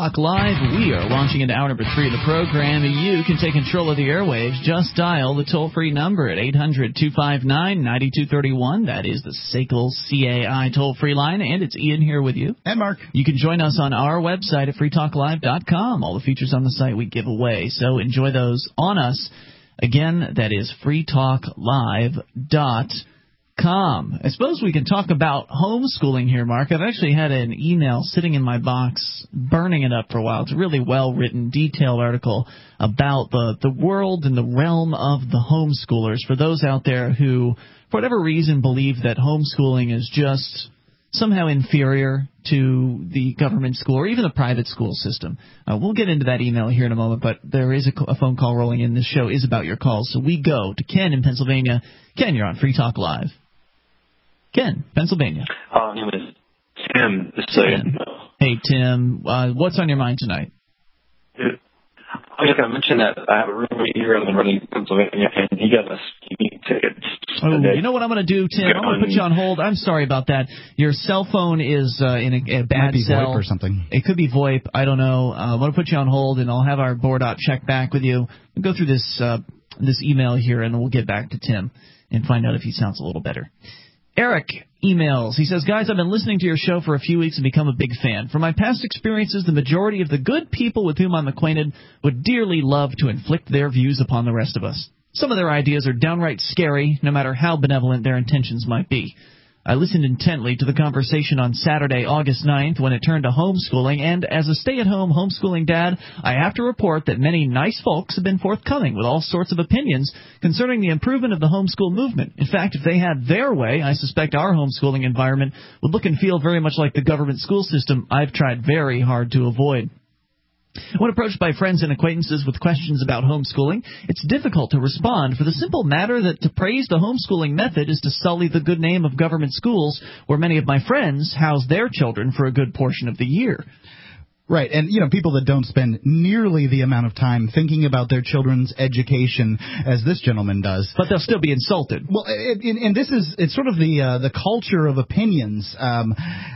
Talk Live. We are launching into hour number 3 of the program. You can take control of the airwaves. Just dial the toll-free number at 800-259-9231. That is the SACL CAI toll-free line, and it's Ian here with you. And Mark. You can join us on our website at freetalklive.com. All the features on the site we give away, so enjoy those on us. Again, that is freetalklive.com. I suppose we can talk about homeschooling here, Mark. I've actually had an email sitting in my box, burning it up for a while. It's a really well-written, detailed article about the world and the realm of the homeschoolers. For those out there who, for whatever reason, believe that homeschooling is just somehow inferior to the government school or even the private school system. We'll get into that email here in a moment, but there is a phone call rolling in. This show is about your calls, so we go to Ken in Pennsylvania. Ken, you're on Free Talk Live. Ken, Pennsylvania. My name is Tim. Hey, Tim. What's on your mind tonight? I was going to mention that I have a roommate here in Pennsylvania, and he got a speeding ticket. Oh, you know what I'm going to do, Tim? I'm going to put you on hold. I'm sorry about that. Your cell phone is in a bad might be cell. VoIP or something. It could be VoIP. I don't know. I'm going to put you on hold, and I'll have our board op check back with you. We'll go through this email here, and we'll get back to Tim and find out if he sounds a little better. Eric emails. He says, guys, I've been listening to your show for a few weeks and become a big fan. From my past experiences, the majority of the good people with whom I'm acquainted would dearly love to inflict their views upon the rest of us. Some of their ideas are downright scary, no matter how benevolent their intentions might be. I listened intently to the conversation on Saturday, August 9th, when it turned to homeschooling, and as a stay-at-home homeschooling dad, I have to report that many nice folks have been forthcoming with all sorts of opinions concerning the improvement of the homeschool movement. In fact, if they had their way, I suspect our homeschooling environment would look and feel very much like the government school system I've tried very hard to avoid. When approached by friends and acquaintances with questions about homeschooling, it's difficult to respond for the simple matter that to praise the homeschooling method is to sully the good name of government schools where many of my friends house their children for a good portion of the year. Right, and, people that don't spend nearly the amount of time thinking about their children's education as this gentleman does. But they'll still be insulted. Well, and this is, it's sort of the culture of opinions. As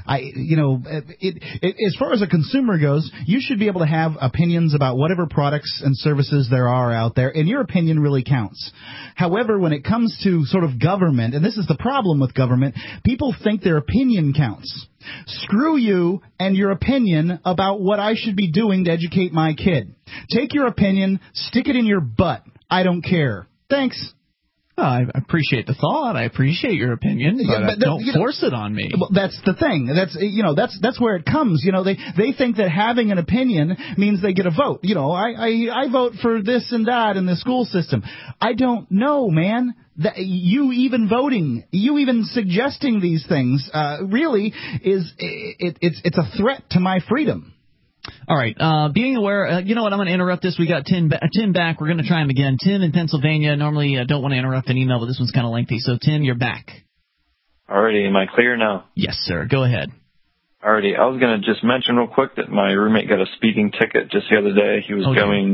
far as a consumer goes, you should be able to have opinions about whatever products and services there are out there, and your opinion really counts. However, when it comes to sort of government, and this is the problem with government, people think their opinion counts. Screw you and your opinion about what I should be doing to educate my kid. Take your opinion, stick it in your butt. I don't care. Thanks. I appreciate the thought. I appreciate your opinion, but don't force it on me. Well, that's the thing. That's where it comes. They think that having an opinion means they get a vote. I vote for this and that in the school system. I don't know, man. That you even voting, you even suggesting these things, really is it's a threat to my freedom. All right. Being aware, you know what? I'm going to interrupt this. We got Tim back. We're going to try him again. Tim in Pennsylvania. Normally, I don't want to interrupt an email, but this one's kind of lengthy. So, Tim, you're back. Alrighty. Am I clear now? Yes, sir. Go ahead. Alrighty. I was going to just mention real quick that my roommate got a speeding ticket just the other day. He was going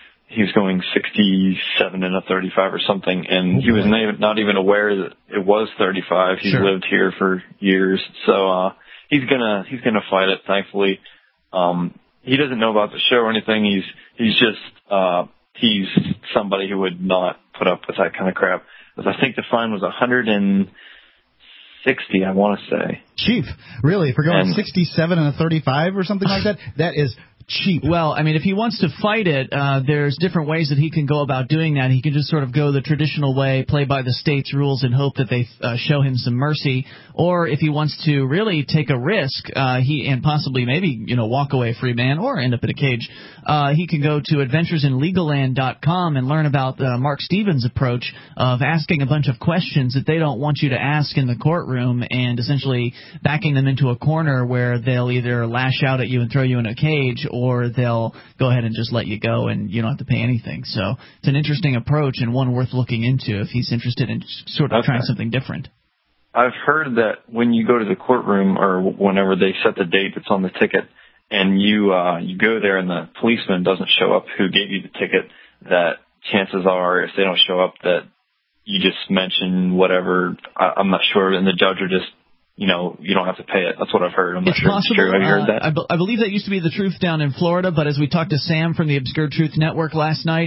67 in a 35 or something, and he was not even aware that it was 35. He's lived here for years, so he's gonna fight it. Thankfully, he doesn't know about the show or anything. He's somebody who would not put up with that kind of crap. Because I think the fine was 160. I want to say. Chief, really? If we're going 67 and a 35 or something like that, that is cheap. Well, I mean, if he wants to fight it, there's different ways that he can go about doing that. He can just sort of go the traditional way, play by the state's rules, and hope that they show him some mercy. Or if he wants to really take a risk, and possibly maybe walk away a free man or end up in a cage, he can go to adventuresinlegalland.com and learn about Mark Stevens' approach of asking a bunch of questions that they don't want you to ask in the courtroom, and essentially backing them into a corner where they'll either lash out at you and throw you in a cage, or they'll go ahead and just let you go and you don't have to pay anything. So it's an interesting approach and one worth looking into if he's interested in sort of trying something different. I've heard that when you go to the courtroom or whenever they set the date that's on the ticket and you go there and the policeman doesn't show up who gave you the ticket, that chances are if they don't show up that you just mention whatever, I'm not sure, and the judge will just you don't have to pay it. That's what I've heard. I'm not it's sure possible. If it's true. Have you heard that? I believe that used to be the truth down in Florida, but as we talked to Sam from the Obscure Truth Network last night,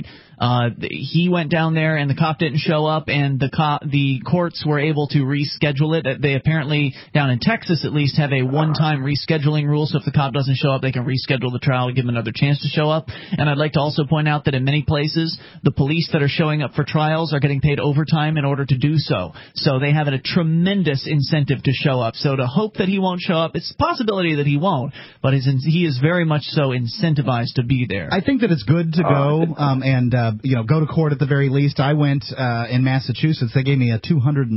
he went down there and the cop didn't show up, and the courts were able to reschedule it. They apparently, down in Texas at least, have a one-time rescheduling rule, so if the cop doesn't show up, they can reschedule the trial and give him another chance to show up. And I'd like to also point out that in many places, the police that are showing up for trials are getting paid overtime in order to do so. So they have a tremendous incentive to show up. So to hope that he won't show up, it's a possibility that he won't, but he is very much so incentivized to be there. I think that it's good to go and go to court at the very least. I went in Massachusetts. They gave me a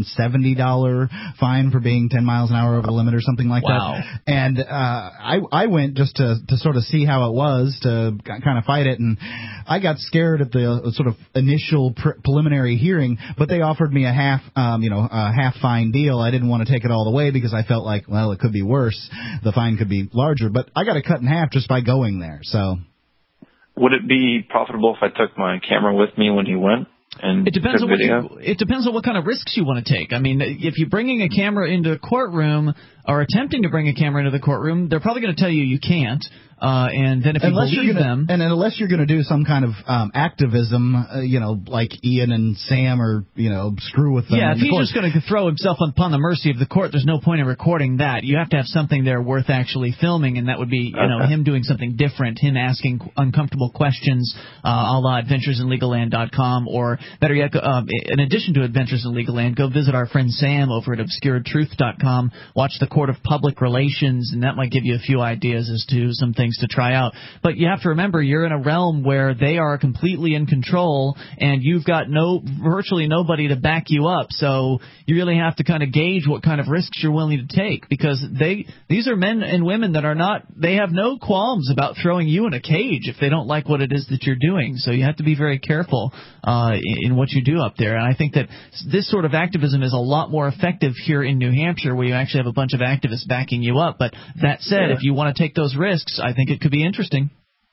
$270 fine for being 10 miles an hour over the limit or something like that. And I went just to sort of see how it was, to kind of fight it, and I got scared at the sort of initial preliminary hearing, but they offered me a half fine deal. I didn't want to take it all the way because I felt like, well, it could be worse. The fine could be larger, but I got it cut in half just by going there. So, would it be profitable if I took my camera with me when he went? And it depends on what kind of risks you want to take. I mean, if you're bringing a camera into a courtroom or attempting to bring a camera into the courtroom, they're probably going to tell you can't. And then if you believe them... And unless you're going to do some kind of activism, like Ian and Sam, or, screw with them. Yeah, if he's just going to throw himself upon the mercy of the court, there's no point in recording that. You have to have something there worth actually filming, and that would be, him doing something different, him asking uncomfortable questions, a la AdventuresInLegalLand.com, or better yet, in addition to Adventures in Legal Land, go visit our friend Sam over at ObscureTruth.com, watch the Court of Public Relations, and that might give you a few ideas as to some things to try out. But you have to remember, you're in a realm where they are completely in control, and you've got virtually nobody to back you up. So you really have to kind of gauge what kind of risks you're willing to take, because these are men and women that they have no qualms about throwing you in a cage if they don't like what it is that you're doing. So you have to be very careful in what you do up there. And I think that this sort of activism is a lot more effective here in New Hampshire, where you actually have a bunch of activists backing you up. But that said, if you want to take those risks, I think it could be interesting.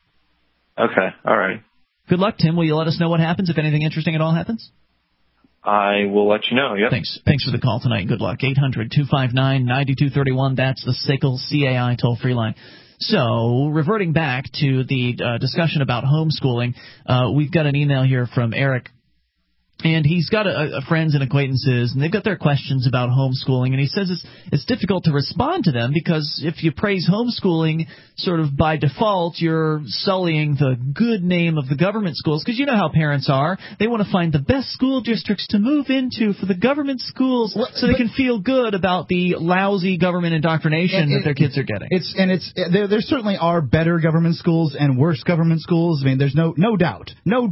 Okay, all right. Good luck, Tim. Will you let us know what happens if anything interesting at all happens? I will let you know, yep. Thanks for the call tonight. Good luck. 800-259-9231. That's the SACL CAI toll-free line. So, reverting back to the discussion about homeschooling, we've got an email here from Eric. And he's got friends and acquaintances, and they've got their questions about homeschooling, and he says it's difficult to respond to them because if you praise homeschooling, sort of by default, you're sullying the good name of the government schools, because you know how parents are. They want to find the best school districts to move into for the government schools so they can feel good about the lousy government indoctrination that their kids are getting. There certainly are better government schools and worse government schools. I mean, there's no doubt.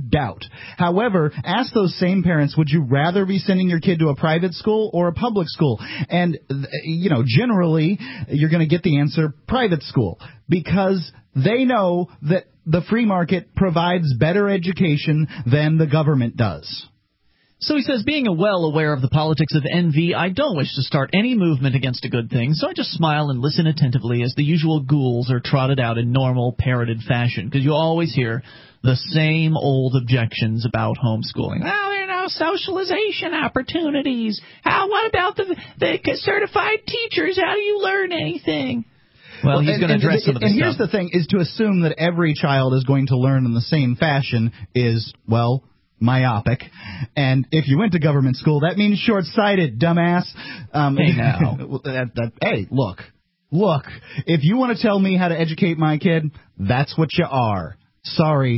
However, ask those same parents, would you rather be sending your kid to a private school or a public school? And, generally, you're going to get the answer private school, because they know that the free market provides better education than the government does. So he says, being well aware of the politics of envy, I don't wish to start any movement against a good thing, so I just smile and listen attentively as the usual ghouls are trotted out in normal, parroted fashion, because you always hear the same old objections about homeschooling. Well, there are no socialization opportunities. What about the certified teachers? How do you learn anything? Well, he's going to address some of this stuff. And here's the thing, is to assume that every child is going to learn in the same fashion is, well, myopic. And if you went to government school, that means short-sighted, dumbass. Hey, now. Hey, look. If you want to tell me how to educate my kid, that's what you are. Sorry.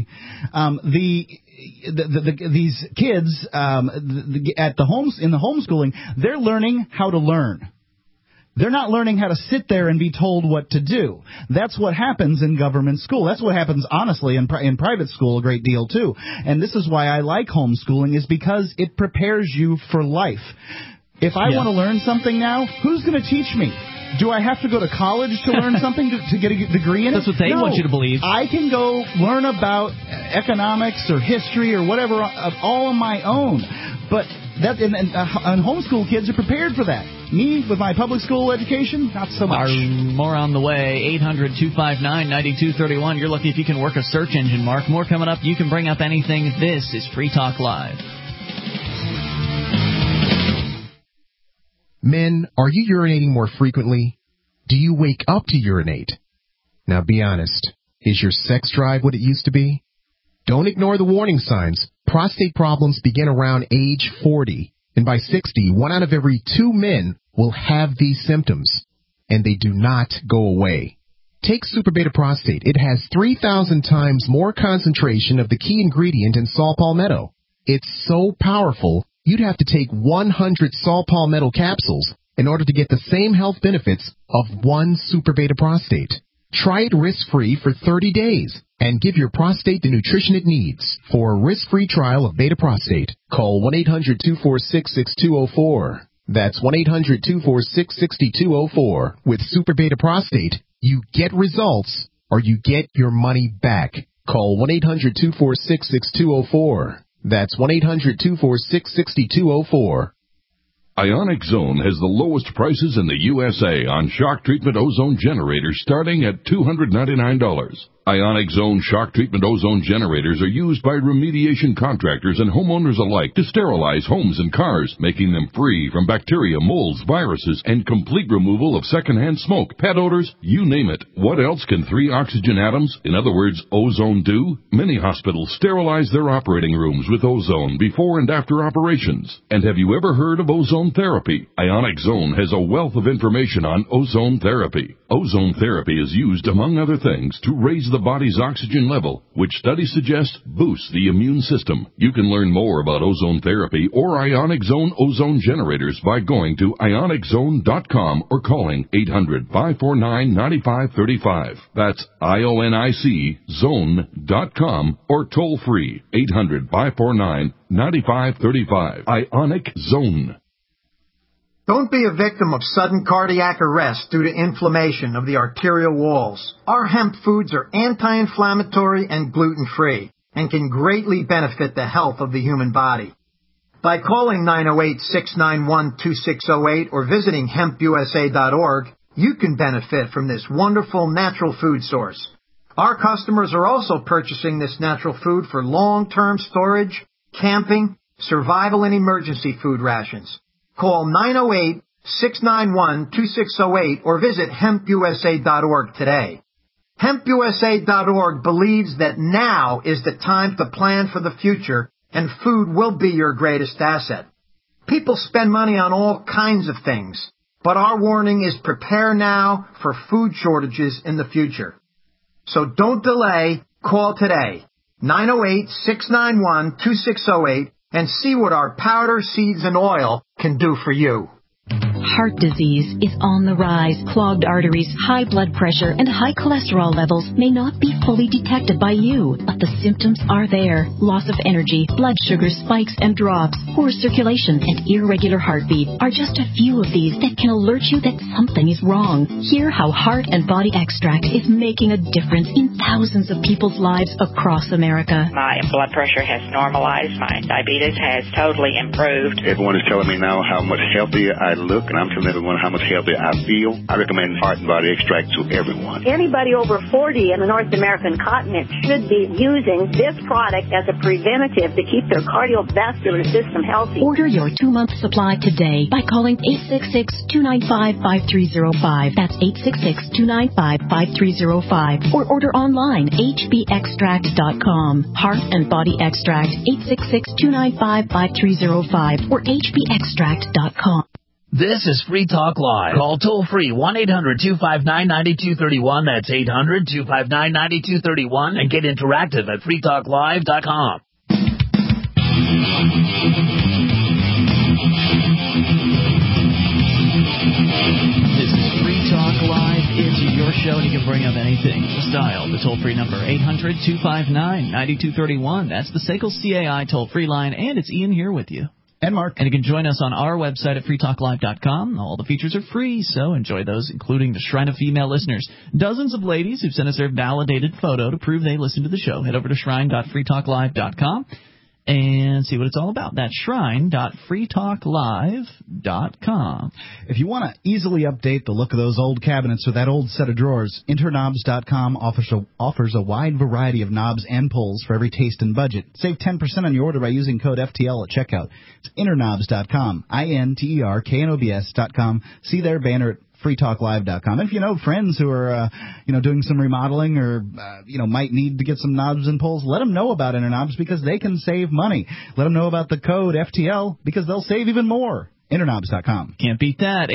These kids in the homeschooling, they're learning how to learn. They're not learning how to sit there and be told what to do. That's what happens in government school. That's what happens, honestly, in private school a great deal, too. And this is why I like homeschooling, is because it prepares you for life. If I want to learn something now, who's going to teach me? Do I have to go to college to learn something to get a degree in it? That's what they want you to believe. I can go learn about economics or history or whatever all on my own. But and homeschool kids are prepared for that. Me, with my public school education, not so much. More on the way. 800-259-9231. You're lucky if you can work a search engine, Mark. More coming up. You can bring up anything. This is Free Talk Live. Men, are you urinating more frequently? Do you wake up to urinate? Now be honest. Is your sex drive what it used to be? Don't ignore the warning signs. Prostate problems begin around age 40. And by 60, 1 out of every 2 men will have these symptoms. And they do not go away. Take Super Beta Prostate. It has 3,000 times more concentration of the key ingredient in saw palmetto. It's so powerful, you'd have to take 100 saw palmetto capsules in order to get the same health benefits of 1 Super Beta Prostate. Try it risk-free for 30 days and give your prostate the nutrition it needs. For a risk-free trial of Beta Prostate, call 1-800-246-6204. That's 1-800-246-6204. With Super Beta Prostate, you get results or you get your money back. Call 1-800-246-6204. That's 1-800-246-6204. Ionic Zone has the lowest prices in the USA on shock treatment ozone generators starting at $299. Ionic Zone shock treatment ozone generators are used by remediation contractors and homeowners alike to sterilize homes and cars, making them free from bacteria, molds, viruses, and complete removal of secondhand smoke, pet odors, you name it. What else can 3 oxygen atoms, in other words, ozone, do? Many hospitals sterilize their operating rooms with ozone before and after operations. And have you ever heard of ozone therapy? Ionic Zone has a wealth of information on ozone therapy. Ozone therapy is used, among other things, to raise the body's oxygen level, which studies suggest boosts the immune system. You can learn more about ozone therapy or Ionic Zone ozone generators by going to ioniczone.com or calling 800-549-9535. That's IONIC zone.com or toll free 800-549-9535. Ionic Zone. Don't be a victim of sudden cardiac arrest due to inflammation of the arterial walls. Our hemp foods are anti-inflammatory and gluten-free and can greatly benefit the health of the human body. By calling 908-691-2608 or visiting hempusa.org, you can benefit from this wonderful natural food source. Our customers are also purchasing this natural food for long-term storage, camping, survival, and emergency food rations. Call 908-691-2608 or visit hempusa.org today. Hempusa.org believes that now is the time to plan for the future, and food will be your greatest asset. People spend money on all kinds of things, but our warning is prepare now for food shortages in the future. So don't delay, call today, 908-691-2608, and see what our powder, seeds, and oil can do for you. Heart disease is on the rise. Clogged arteries, high blood pressure, and high cholesterol levels may not be fully detected by you, but the symptoms are there. Loss of energy, blood sugar spikes and drops, poor circulation, and irregular heartbeat are just a few of these that can alert you that something is wrong. Hear how Heart and Body Extract is making a difference in thousands of people's lives across America. My blood pressure has normalized. My diabetes has totally improved. Everyone is telling me now how much healthier I look, and I'm telling everyone how much healthier I feel. I recommend Heart and Body Extract to everyone. Anybody over 40 in the North American continent should be using this product as a preventative to keep their cardiovascular system healthy. Order your 2-month supply today by calling 866-295-5305. That's 866-295-5305. Or order online, hbextract.com. Heart and Body Extract, 866-295-5305 or hbextract.com. This is Free Talk Live. Call toll-free 1-800-259-9231. That's 800-259-9231. And get interactive at freetalklive.com. This is Free Talk Live. It's your show, and you can bring up anything. Just dial the toll-free number, 800-259-9231. That's the SACL CAI toll-free line, and it's Ian here with you. And Mark. And you can join us on our website at freetalklive.com. All the features are free, so enjoy those, including the Shrine of Female Listeners. Dozens of ladies who've sent us their validated photo to prove they listen to the show. Head over to shrine.freetalklive.com. and see what it's all about. That's shrine.freetalklive.com. If you want to easily update the look of those old cabinets or that old set of drawers, Interknobs.com offers a wide variety of knobs and pulls for every taste and budget. Save 10% on your order by using code FTL at checkout. It's Interknobs.com, INTERKNOBS.com. See their banner at freetalklive.com. And if you know friends who are, doing some remodeling or, might need to get some knobs and pulls, let them know about Interknobs because they can save money. Let them know about the code FTL because they'll save even more. Interknobs.com. Can't beat that.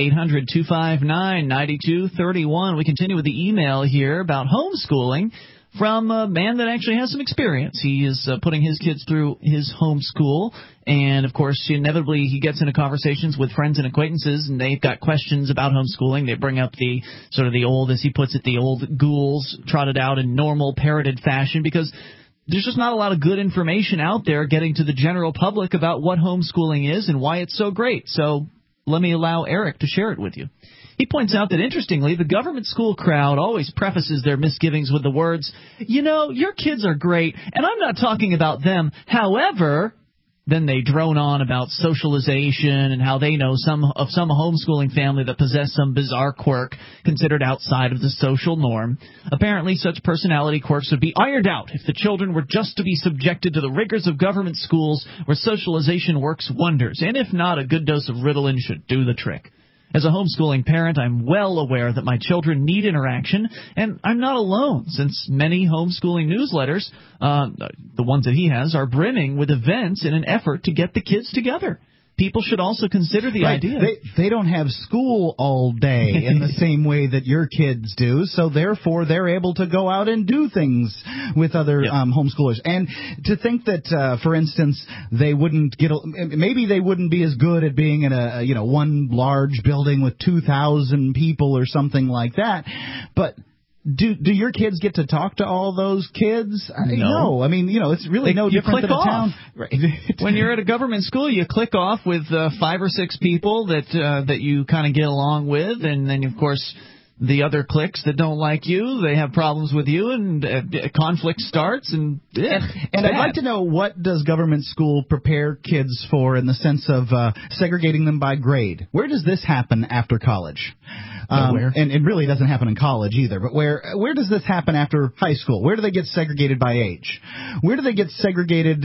800-259-9231. We continue with the email here about homeschooling from a man that actually has some experience. He is putting his kids through his homeschool, and, of course, inevitably he gets into conversations with friends and acquaintances, and they've got questions about homeschooling. They bring up the sort of the old, as he puts it, the old ghouls trotted out in normal, parroted fashion, because there's just not a lot of good information out there getting to the general public about what homeschooling is and why it's so great. So let me allow Eric to share it with you. He points out that, interestingly, the government school crowd always prefaces their misgivings with the words, your kids are great, and I'm not talking about them. However, then they drone on about socialization and how they know some homeschooling family that possess some bizarre quirk considered outside of the social norm. Apparently, such personality quirks would be ironed out if the children were just to be subjected to the rigors of government schools where socialization works wonders, and if not, a good dose of Ritalin should do the trick. As a homeschooling parent, I'm well aware that my children need interaction, and I'm not alone, since many homeschooling newsletters, the ones that he has, are brimming with events in an effort to get the kids together. People should also consider the idea. They don't have school all day in the same way that your kids do, so therefore they're able to go out and do things with other homeschoolers. And to think that, for instance, they wouldn't maybe they wouldn't be as good at being in a one large building with 2,000 people or something like that, but do your kids get to talk to all those kids? No. I mean, it's really no different than a town. Right. When you're at a government school, you click off with 5 or 6 people that you kind of get along with, and then, of course, the other cliques that don't like you, they have problems with you, and conflict starts. And I'd like to know, what does government school prepare kids for in the sense of segregating them by grade? Where does this happen after college? And it really doesn't happen in college either. But where does this happen after high school? Where do they get segregated by age? Where do they get segregated?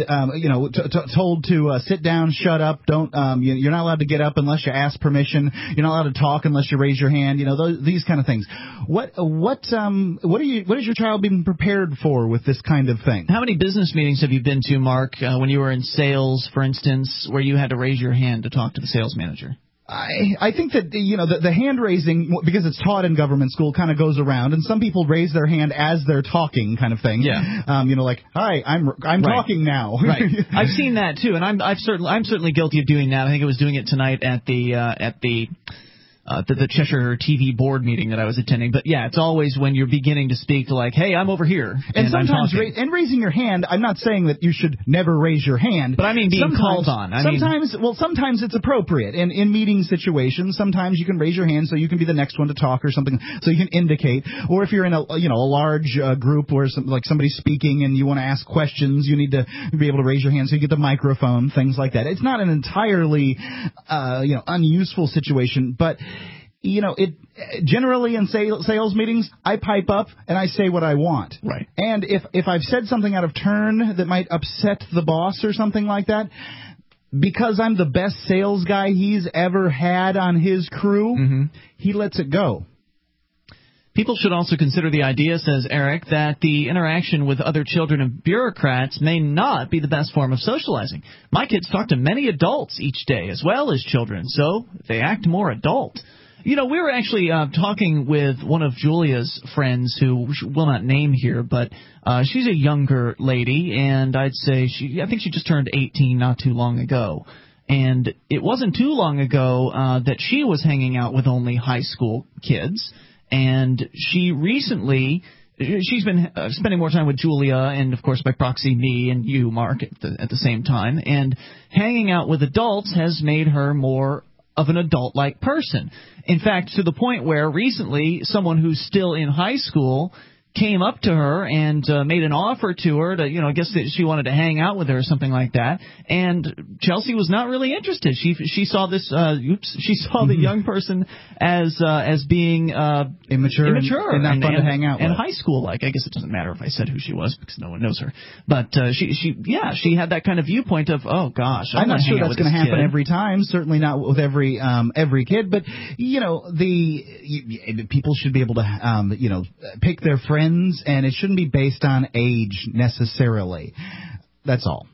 Told to sit down, shut up, don't. You're not allowed to get up unless you ask permission. You're not allowed to talk unless you raise your hand. These kind of things. What is your child being prepared for with this kind of thing? How many business meetings have you been to, Mark, when you were in sales, for instance, where you had to raise your hand to talk to the sales manager? I think that the hand raising, because it's taught in government school, kind of goes around, and some people raise their hand as they're talking, kind of thing. Yeah. Like, hi, I'm talking now. Right. I've seen that too, and I'm certainly guilty of doing that. I think I was doing it tonight at the Cheshire TV board meeting that I was attending. But, yeah, it's always when you're beginning to speak to, like, hey, I'm over here. And sometimes raising your hand, I'm not saying that you should never raise your hand. But I mean being called on. Sometimes it's appropriate. And in meeting situations, sometimes you can raise your hand so you can be the next one to talk or something, so you can indicate. Or if you're in a large group where somebody's speaking and you want to ask questions, you need to be able to raise your hand so you get the microphone, things like that. It's not an entirely unuseful situation, but it generally in sales meetings, I pipe up and I say what I want. Right. And if I've said something out of turn that might upset the boss or something like that, because I'm the best sales guy he's ever had on his crew, he lets it go. People should also consider the idea, says Eric, that the interaction with other children and bureaucrats may not be the best form of socializing. My kids talk to many adults each day as well as children, so they act more adult. We were actually talking with one of Julia's friends who will not name here, but she's a younger lady, and I'd say I think she just turned 18 not too long ago. And it wasn't too long ago that she was hanging out with only high school kids, and she's been spending more time with Julia and, of course, by proxy, me and you, Mark, at the same time. And hanging out with adults has made her more of an adult-like person. In fact, to the point where recently someone who's still in high school came up to her and made an offer to her to, I guess that she wanted to hang out with her or something like that. And Chelsea was not really interested. She saw this. She saw the young person as being immature and not fun to hang out with. And high school like. I guess it doesn't matter if I said who she was because no one knows her. But she had that kind of viewpoint of, oh gosh, I'm not sure that's going to happen every time. Certainly not with every kid. But people should be able to pick their friends, and it shouldn't be based on age necessarily. That's all.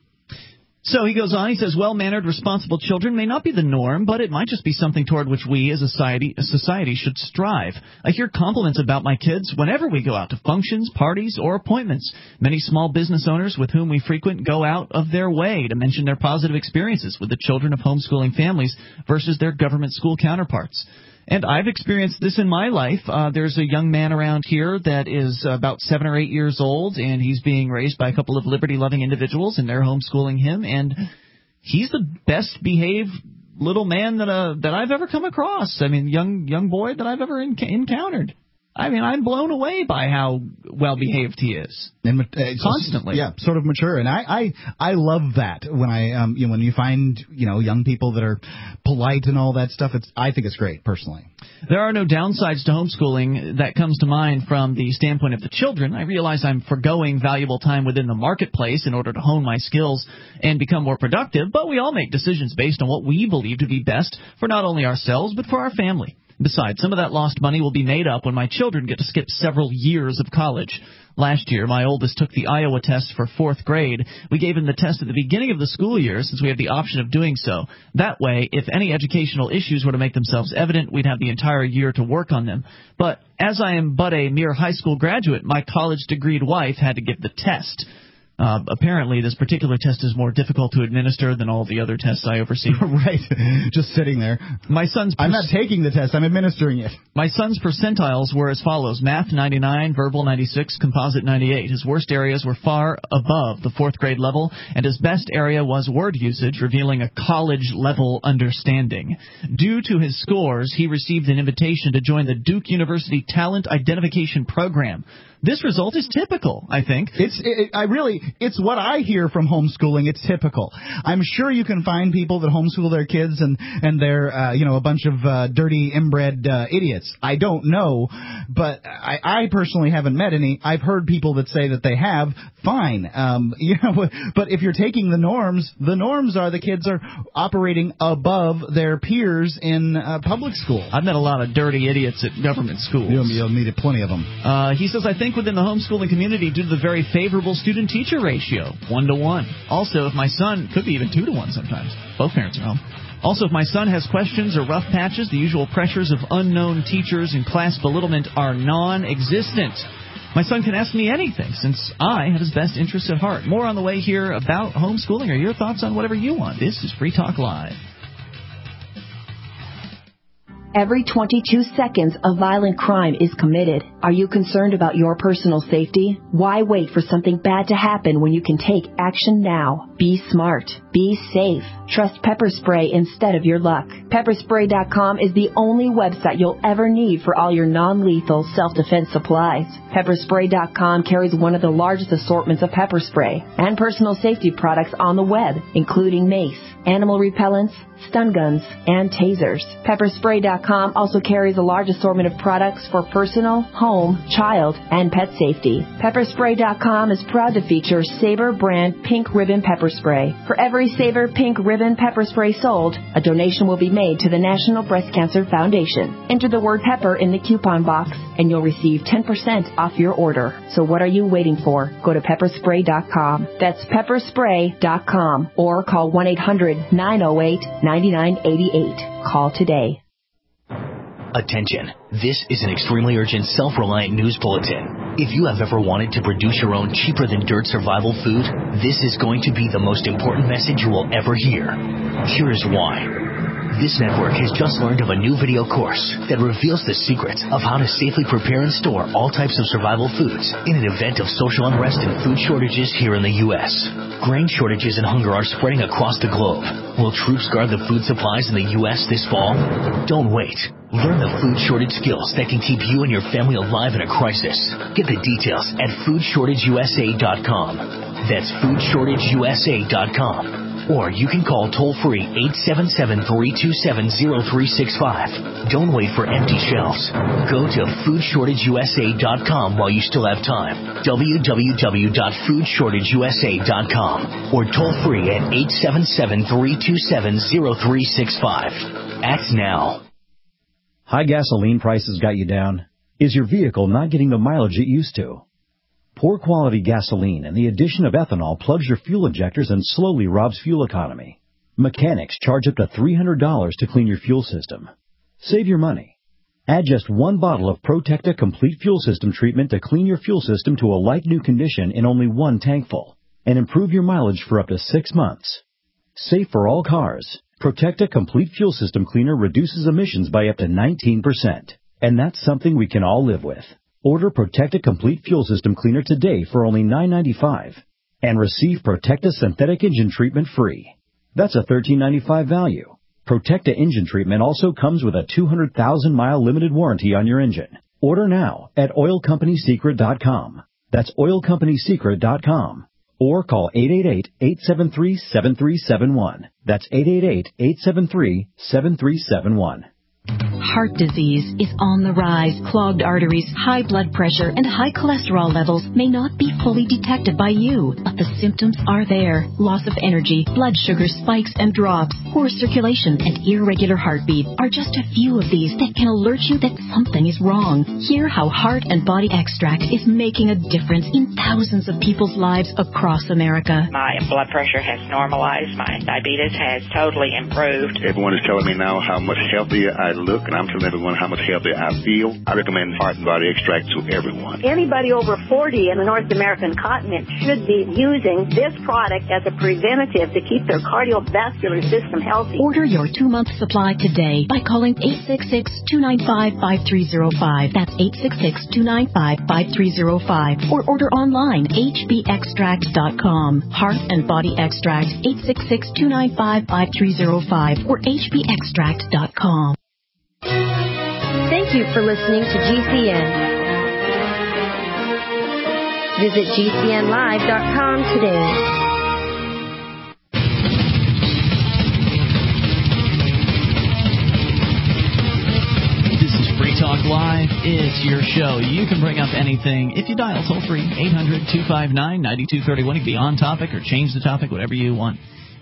So he goes on, he says, well-mannered, responsible children may not be the norm, but it might just be something toward which we as a society should strive. I hear compliments about my kids whenever we go out to functions, parties, or appointments. Many small business owners with whom we frequent go out of their way to mention their positive experiences with the children of homeschooling families versus their government school counterparts. And I've experienced this in my life. There's a young man around here that is about 7 or 8 years old, and he's being raised by a couple of liberty-loving individuals, and they're homeschooling him. And he's the best-behaved little man that I've ever come across. I mean, young boy that I've ever encountered. I mean, I'm blown away by how well-behaved he is. And constantly. Yeah, sort of mature. And I love that when when you find, young people that are polite and all that stuff. I think it's great, personally. There are no downsides to homeschooling that comes to mind from the standpoint of the children. I realize I'm forgoing valuable time within the marketplace in order to hone my skills and become more productive, but we all make decisions based on what we believe to be best for not only ourselves, but for our family. Besides, some of that lost money will be made up when my children get to skip several years of college. Last year, my oldest took the Iowa test for 4th grade. We gave him the test at the beginning of the school year since we have the option of doing so. That way, if any educational issues were to make themselves evident, we'd have the entire year to work on them. But as I am but a mere high school graduate, my college-degreed wife had to give the test. Apparently, this particular test is more difficult to administer than all the other tests I oversee. Right. Just sitting there. I'm not taking the test. I'm administering it. My son's percentiles were as follows. Math 99, verbal 96, composite 98. His worst areas were far above the 4th grade level, and his best area was word usage, revealing a college-level understanding. Due to his scores, he received an invitation to join the Duke University Talent Identification Program. This result is typical, I think. It's what I hear from homeschooling. It's typical. I'm sure you can find people that homeschool their kids and they're a bunch of dirty inbred idiots. I don't know, but I personally haven't met any. I've heard people that say that they have. Fine, but if you're taking the norms are the kids are operating above their peers in public school. I've met a lot of dirty idiots at government schools. You'll meet plenty of them. He says, I think within the homeschooling community due to the very favorable student-teacher ratio, 1-to-1. Also, if my son, could be even 2-to-1 sometimes, both parents are home. Also, if my son has questions or rough patches, the usual pressures of unknown teachers and class belittlement are non-existent. My son can ask me anything, since I have his best interests at heart. More on the way here about homeschooling or your thoughts on whatever you want. This is Free Talk Live. Every 22 seconds, a violent crime is committed. Are you concerned about your personal safety? Why wait for something bad to happen when you can take action now? Be smart. Be safe. Trust Pepper Spray instead of your luck. Pepperspray.com is the only website you'll ever need for all your non-lethal self-defense supplies. Pepperspray.com carries one of the largest assortments of pepper spray and personal safety products on the web, including mace, animal repellents, stun guns, and tasers. Pepperspray.com also carries a large assortment of products for personal, home, child, and pet safety. Pepperspray.com is proud to feature Sabre brand Pink Ribbon Pepper Spray. For every Sabre Pink Ribbon Pepper Spray sold, a donation will be made to the National Breast Cancer Foundation. Enter the word pepper in the coupon box, and you'll receive 10% off your order. So what are you waiting for? Go to pepperspray.com. That's pepperspray.com, or call 1-800-908-9988. Call today. Attention. This is an extremely urgent, self-reliant news bulletin. If you have ever wanted to produce your own cheaper-than-dirt survival food, this is going to be the most important message you will ever hear. Here is why. This network has just learned of a new video course that reveals the secret of how to safely prepare and store all types of survival foods in an event of social unrest and food shortages here in the U.S. Grain shortages and hunger are spreading across the globe. Will troops guard the food supplies in the U.S. this fall? Don't wait. Learn the food shortage skills that can keep you and your family alive in a crisis. Get the details at foodshortageusa.com. That's foodshortageusa.com. Or you can call toll-free 877-327-0365. Don't wait for empty shelves. Go to foodshortageusa.com while you still have time. www.foodshortageusa.com. Or toll-free at 877-327-0365. Act now. High gasoline prices got you down? Is your vehicle not getting the mileage it used to? Poor quality gasoline and the addition of ethanol plugs your fuel injectors and slowly robs fuel economy. Mechanics charge up to $300 to clean your fuel system. Save your money. Add just one bottle of Protecta Complete Fuel System treatment to clean your fuel system to a like-new condition in only one tankful, and improve your mileage for up to 6 months. Safe for all cars, Protecta Complete Fuel System Cleaner reduces emissions by up to 19%, and that's something we can all live with. Order Protecta Complete Fuel System Cleaner today for only $9.95 and receive Protecta Synthetic Engine Treatment free. That's a $13.95 value. Protecta Engine Treatment also comes with a 200,000-mile limited warranty on your engine. Order now at oilcompanysecret.com. That's oilcompanysecret.com. Or call 888-873-7371. That's 888-873-7371. Heart disease is on the rise. Clogged arteries, high blood pressure, and high cholesterol levels may not be fully detected by you, but the symptoms are there. Loss of energy, blood sugar spikes and drops, poor circulation, and irregular heartbeat are just a few of these that can alert you that something is wrong. Hear how Heart and Body Extract is making a difference in thousands of people's lives across America. My blood pressure has normalized. My diabetes has totally improved. Everyone is telling me now how much healthier I look, and I'm telling everyone how much healthier I feel. I recommend Heart and Body Extract to everyone. Anybody over 40 in the North American continent should be using this product as a preventative to keep their cardiovascular system healthy. Order your 2-month supply today by calling 866-295-5305. That's 866-295-5305. Or order online, hbextract.com. Heart and Body Extract, 866-295-5305 or hbextract.com. Thank you for listening to GCN. Visit GCNlive.com today. This is Free Talk Live. It's your show. You can bring up anything if you dial toll-free 800-259-9231. You can be on topic or change the topic, whatever you want.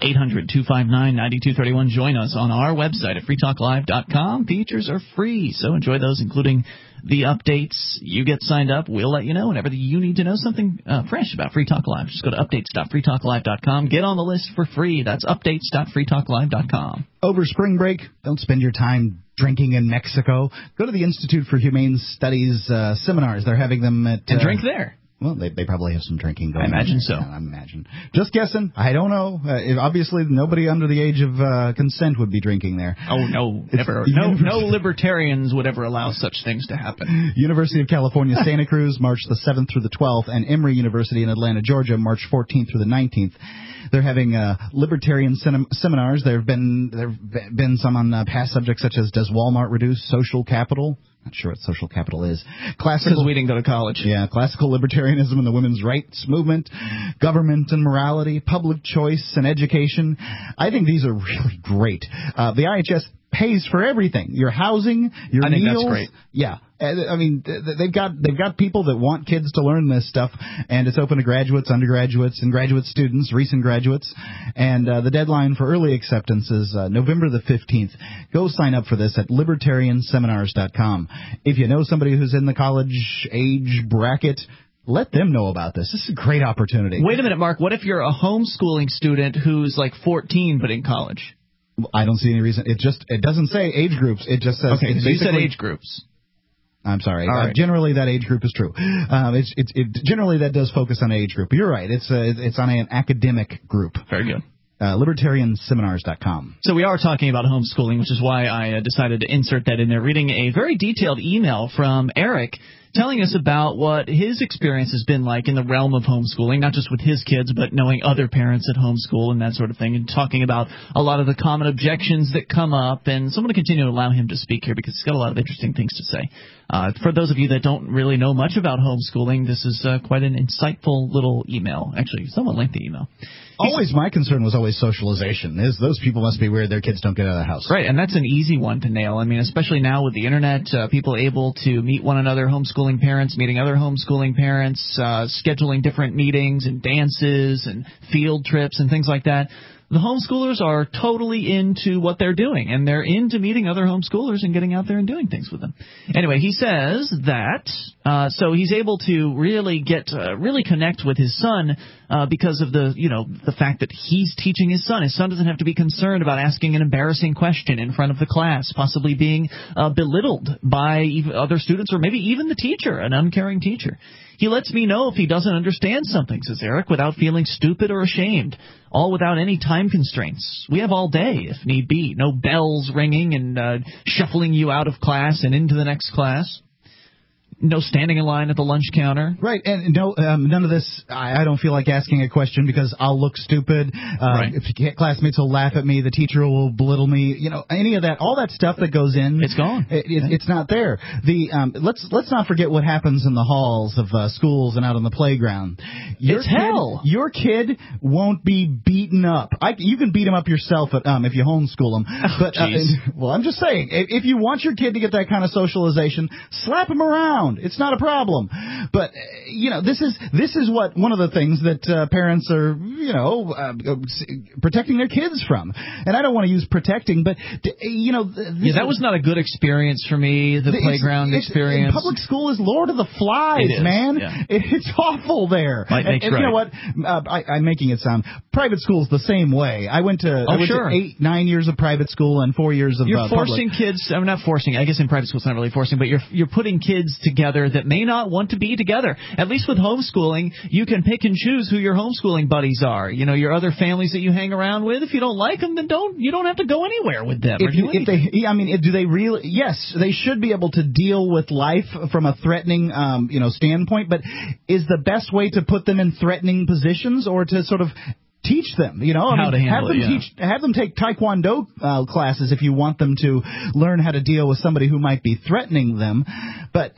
800-259-9231. Join us on our website at freetalklive.com. Features are free, so enjoy those, including the updates. You get signed up, we'll let you know whenever you need to know something fresh about Free Talk Live. Just go to updates.freetalklive.com. Get on the list for free. That's updates.freetalklive.com. Over spring break, don't spend your time drinking in Mexico. Go to the Institute for Humane Studies seminars. They're having them at... and drink there. Well, they probably have some drinking going on. I imagine so. Yeah, I imagine. Just guessing. I don't know. Obviously, nobody under the age of consent would be drinking there. Oh, no. Never. No libertarians would ever allow such things to happen. University of California, Santa Cruz, March the 7th through the 12th, and Emory University in Atlanta, Georgia, March 14th through the 19th. They're having libertarian seminars. There have been some on past subjects such as, does Walmart reduce social capital? Not sure what social capital is. Because we didn't go to college. Yeah, classical libertarianism and the women's rights movement, government and morality, public choice and education. I think these are really great. The IHS pays for everything. Your housing, your meals. I think that's great. Yeah. I mean, they've got people that want kids to learn this stuff, and it's open to graduates, undergraduates, and graduate students, recent graduates. And the deadline for early acceptance is November the 15th. Go sign up for this at libertarianseminars.com. If you know somebody who's in the college age bracket, let them know about this. This is a great opportunity. Wait a minute, Mark. What if you're a homeschooling student who's like 14 but in college? I don't see any reason. It doesn't say age groups. It just says... Okay, so you said age groups. I'm sorry. Right. Generally, that age group is true. Generally, that does focus on age group. You're right. It's on an academic group. Very good. Libertarianseminars.com. So we are talking about homeschooling, which is why I decided to insert that in there. Reading a very detailed email from Eric telling us about what his experience has been like in the realm of homeschooling, not just with his kids, but knowing other parents at homeschool and that sort of thing, and talking about a lot of the common objections that come up. And so I'm going to continue to allow him to speak here because he's got a lot of interesting things to say. For those of you that don't really know much about homeschooling, this is quite an insightful little email. Actually, somewhat lengthy email. My concern was always socialization. Those people must be weird. Their kids don't get out of the house. Right, and that's an easy one to nail. I mean, especially now with the Internet, people able to meet one another, homeschooling parents meeting other homeschooling parents, scheduling different meetings and dances and field trips and things like that. The homeschoolers are totally into what they're doing, and they're into meeting other homeschoolers and getting out there and doing things with them. Anyway, he says that so he's able to really connect with his son because of the fact that he's teaching his son. His son doesn't have to be concerned about asking an embarrassing question in front of the class, possibly being belittled by other students or maybe even the teacher, an uncaring teacher. He lets me know if he doesn't understand something, says Eric, without feeling stupid or ashamed, all without any time constraints. We have all day, if need be. No bells ringing and shuffling you out of class and into the next class. No standing in line at the lunch counter. Right, and no, none of this, I don't feel like asking a question because I'll look stupid. Right. If classmates will laugh at me, the teacher will belittle me. Any of that, all that stuff that goes in. It's gone. It's not there. Let's not forget what happens in the halls of schools and out on the playground. It's hell. Your kid won't be beaten up. You can beat him up yourself if you homeschool him. But well, I'm just saying, if you want your kid to get that kind of socialization, slap him around. It's not a problem. But, this is what one of the things that parents are, protecting their kids from. And I don't want to use protecting, but, that was not a good experience for me, the playground experience. Public school is Lord of the Flies, man. Yeah. It's awful there. And you know what? I'm making it sound. Private school is the same way. I went to 8-9 years of private school and 4 years of You're forcing kids. I'm not forcing. I guess in private school it's not really forcing, but you're putting kids together that may not want to be together. At least with homeschooling, you can pick and choose who your homeschooling buddies are. Your other families that you hang around with. If you don't like them, then you don't have to go anywhere with them. Do they really? Yes, they should be able to deal with life from a threatening, standpoint. But is the best way to put them in threatening positions or to sort of teach them, how to handle have them take Taekwondo classes if you want them to learn how to deal with somebody who might be threatening them. But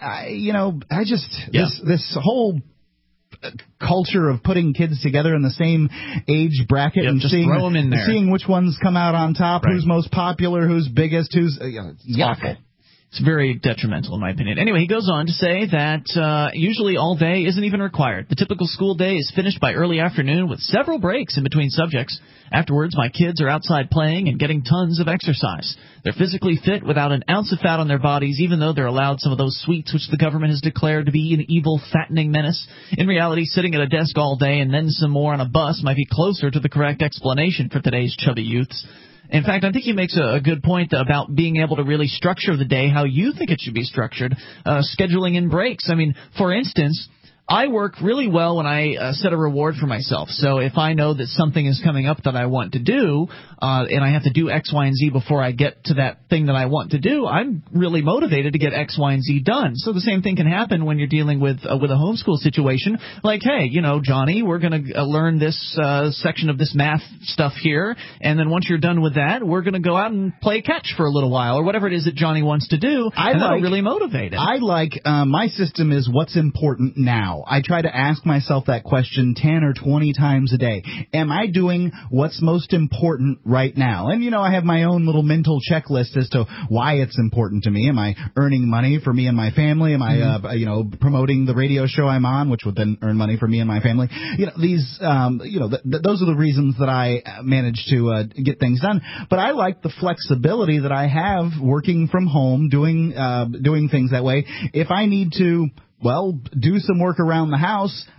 this whole culture of putting kids together in the same age bracket and seeing which ones come out on top, who's most popular, who's biggest, who's awful. It's very detrimental, in my opinion. Anyway, he goes on to say that usually all day isn't even required. The typical school day is finished by early afternoon with several breaks in between subjects. Afterwards, my kids are outside playing and getting tons of exercise. They're physically fit without an ounce of fat on their bodies, even though they're allowed some of those sweets which the government has declared to be an evil, fattening menace. In reality, sitting at a desk all day and then some more on a bus might be closer to the correct explanation for today's chubby youths. In fact, I think he makes a good point about being able to really structure the day how you think it should be structured, scheduling in breaks. I mean, for instance, I work really well when I set a reward for myself. So if I know that something is coming up that I want to do, and I have to do X, Y, and Z before I get to that thing that I want to do, I'm really motivated to get X, Y, and Z done. So the same thing can happen when you're dealing with a homeschool situation. Like, hey, Johnny, we're going to learn this section of this math stuff here, and then once you're done with that, we're going to go out and play catch for a little while, or whatever it is that Johnny wants to do, and that'll really motivate him. My system is what's important now. I try to ask myself that question 10 or 20 times a day. Am I doing what's most important right now? And, I have my own little mental checklist as to why it's important to me. Am I earning money for me and my family? Am I, promoting the radio show I'm on, which would then earn money for me and my family? Those are the reasons that I manage to get things done. But I like the flexibility that I have working from home, doing things that way. If I need to do some work around the house,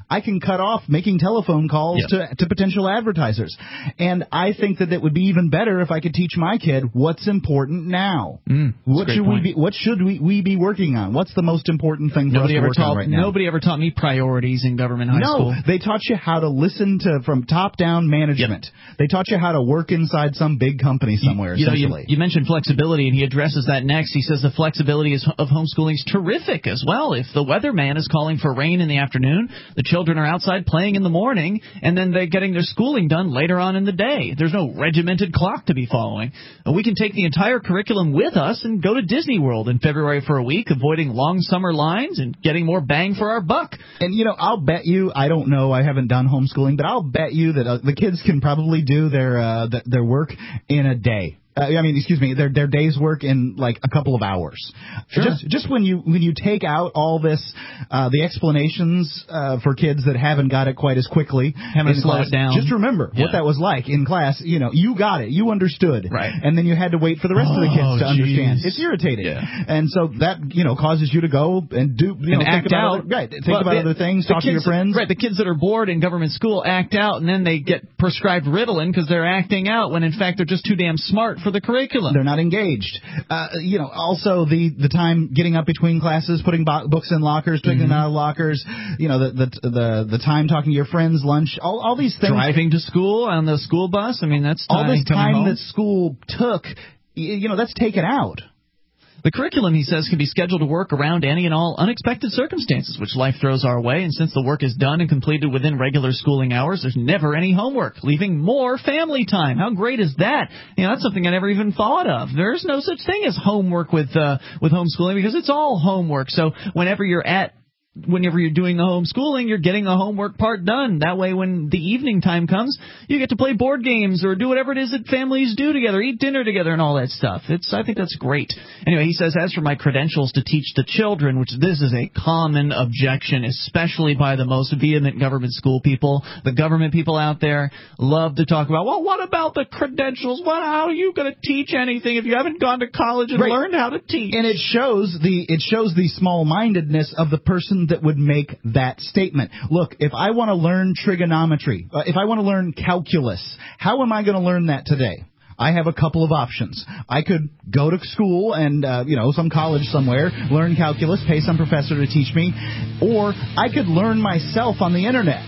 I can cut off making telephone calls to potential advertisers. And I think that it would be even better if I could teach my kid what's important now. What should we be working on? What's the most important thing for us to work on right now? Nobody ever taught me priorities in government high school. No, they taught you how to listen from top-down management. They taught you how to work inside some big company somewhere, essentially. You mentioned flexibility, and he addresses that next. He says the flexibility of homeschooling is terrific as well. If the weatherman is calling for rain in the afternoon, the children are outside playing in the morning, and then they're getting their schooling done later on in the day. There's no regimented clock to be following. We can take the entire curriculum with us and go to Disney World in February for a week, avoiding long summer lines and getting more bang for our buck. And, I'll bet you, I don't know, I haven't done homeschooling, but I'll bet you that the kids can probably do their work in a day. Their day's work in like a couple of hours. Sure. Just when you take out all this, the explanations for kids that haven't got it quite as quickly, having to slow it down. Just remember what that was like in class. You got it, you understood, right? And then you had to wait for the rest of the kids to understand. It's irritating, and so that causes you to go and do and think act out. Think about other things, talk to your friends. Right, the kids that are bored in government school act out, and then they get prescribed Ritalin because they're acting out when in fact they're just too damn smart for the curriculum. They're not engaged. Also the time getting up between classes, putting books in lockers, taking them out of lockers. The time talking to your friends, lunch, all these things. Driving to school on the school bus. I mean, that's all this time home. That school took. That's taken out. The curriculum, he says, can be scheduled to work around any and all unexpected circumstances which life throws our way, and since the work is done and completed within regular schooling hours, there's never any homework, leaving more family time. How great is that? That's something I never even thought of. There's no such thing as homework with homeschooling because it's all homework. So whenever you're doing the homeschooling, you're getting the homework part done. That way, when the evening time comes, you get to play board games or do whatever it is that families do together, eat dinner together and all that stuff. I think that's great. Anyway, he says, as for my credentials to teach the children, which this is a common objection, especially by the most vehement government school people, the government people out there love to talk about, well, what about the credentials? How are you going to teach anything if you haven't gone to college and learned how to teach? And it shows the small-mindedness of the person that would make that statement. Look, if I want to learn trigonometry, if I want to learn calculus, how am I going to learn that today? I have a couple of options. I could go to school and, some college somewhere, learn calculus, pay some professor to teach me, or I could learn myself on the Internet.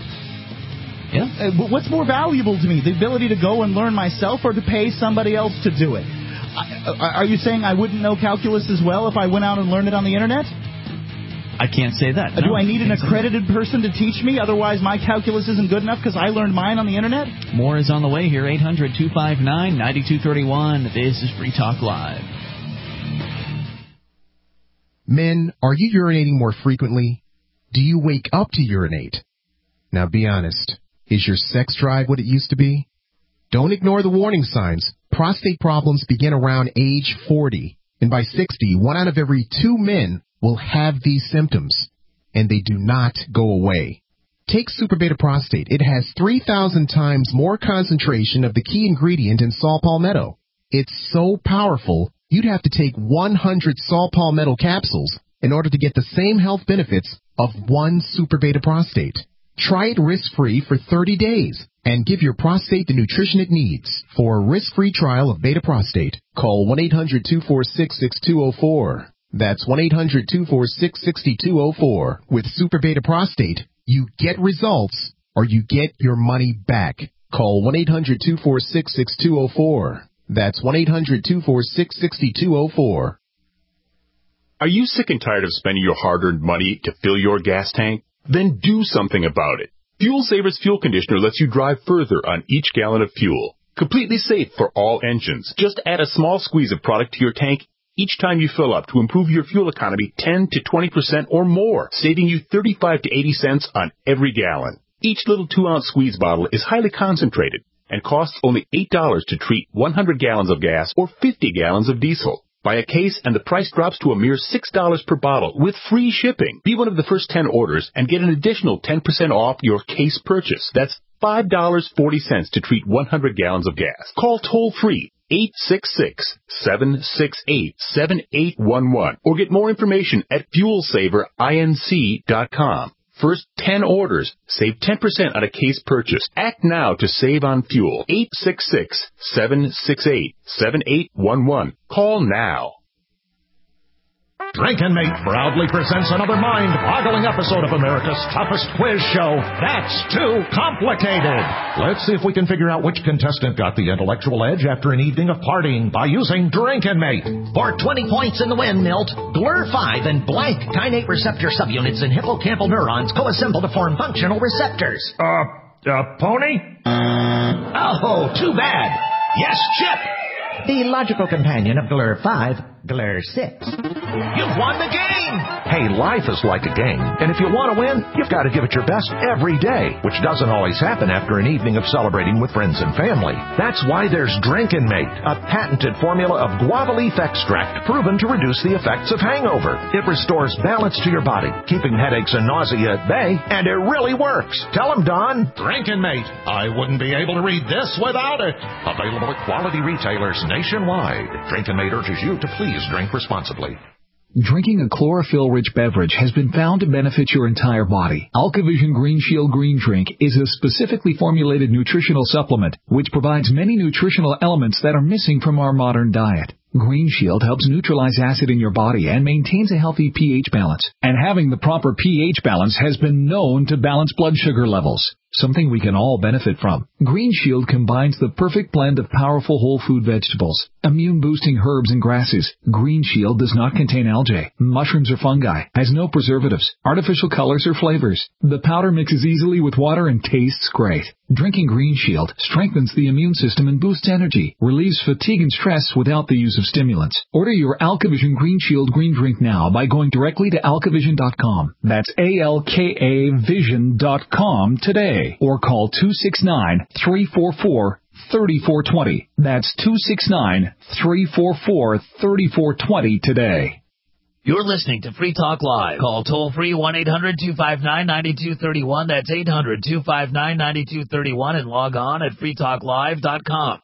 Yeah. What's more valuable to me, the ability to go and learn myself or to pay somebody else to do it? Are you saying I wouldn't know calculus as well if I went out and learned it on the Internet? I can't say that. Do I need an accredited person to teach me? Otherwise, my calculus isn't good enough because I learned mine on the Internet? More is on the way here. 800-259-9231. This is Free Talk Live. Men, are you urinating more frequently? Do you wake up to urinate? Now be honest. Is your sex drive what it used to be? Don't ignore the warning signs. Prostate problems begin around age 40. And by 60, 1 out of every 2 men will have these symptoms, and they do not go away. Take Super Beta Prostate. It has 3,000 times more concentration of the key ingredient in saw palmetto. It's so powerful, you'd have to take 100 saw palmetto capsules in order to get the same health benefits of 1 Super Beta Prostate. Try it risk-free for 30 days and give your prostate the nutrition it needs. For a risk-free trial of Beta Prostate, call 1-800-246-6204. That's 1-800-246-6204. With Super Beta Prostate, you get results or you get your money back. Call 1-800-246-6204. That's 1-800-246-6204. Are you sick and tired of spending your hard-earned money to fill your gas tank? Then do something about it. Fuel Saver's Fuel Conditioner lets you drive further on each gallon of fuel. Completely safe for all engines. Just add a small squeeze of product to your tank each time you fill up to improve your fuel economy 10 to 20% or more, saving you 35 to 80 cents on every gallon. Each little 2-ounce squeeze bottle is highly concentrated and costs only $8 to treat 100 gallons of gas or 50 gallons of diesel. Buy a case and the price drops to a mere $6 per bottle with free shipping. Be one of the first 10 orders and get an additional 10% off your case purchase. That's $5.40 to treat 100 gallons of gas. Call toll-free 866-768-7811 or get more information at FuelSaverInc.com. First 10 orders save 10% on a case purchase. Act now to save on fuel. 866-768-7811. Call now. Drink and Mate proudly presents another mind-boggling episode of America's toughest quiz show, That's Too Complicated. Let's see if we can figure out which contestant got the intellectual edge after an evening of partying by using Drink and Mate. For 20 points in the win, Milt, GLUR5 and blank kainate receptor subunits in hippocampal neurons coassemble to form functional receptors. Pony? Oh, too bad. Yes, Chip. The logical companion of GLUR5, GLUR6. You've won the game! Hey, life is like a game, and if you want to win, you've got to give it your best every day, which doesn't always happen after an evening of celebrating with friends and family. That's why there's Drink and Mate, a patented formula of guava leaf extract proven to reduce the effects of hangover. It restores balance to your body, keeping headaches and nausea at bay, and it really works. Tell them, Don. Drink and Mate. I wouldn't be able to read this without it. Available at quality retailers nationwide. Drink and Mate urges you to please drink responsibly. Drinking a chlorophyll-rich beverage has been found to benefit your entire body. AlkaVision Green Shield Green Drink is a specifically formulated nutritional supplement which provides many nutritional elements that are missing from our modern diet. Green Shield helps neutralize acid in your body and maintains a healthy pH balance. And having the proper pH balance has been known to balance blood sugar levels, something we can all benefit from. Green Shield combines the perfect blend of powerful whole food vegetables, immune-boosting herbs and grasses. Green Shield does not contain algae, mushrooms or fungi, has no preservatives, artificial colors or flavors. The powder mixes easily with water and tastes great. Drinking Green Shield strengthens the immune system and boosts energy, relieves fatigue and stress without the use of stimulants. Order your AlkaVision Green Shield Green Drink now by going directly to alkavision.com. That's ALKAvision.com today. Or call 269-344-3420. That's 269-344-3420 today. You're listening to Free Talk Live. Call toll-free 1-800-259-9231. That's 800-259-9231 and log on at freetalklive.com.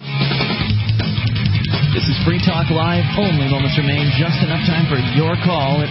This is Free Talk Live. Only moments remain. Just enough time for your call at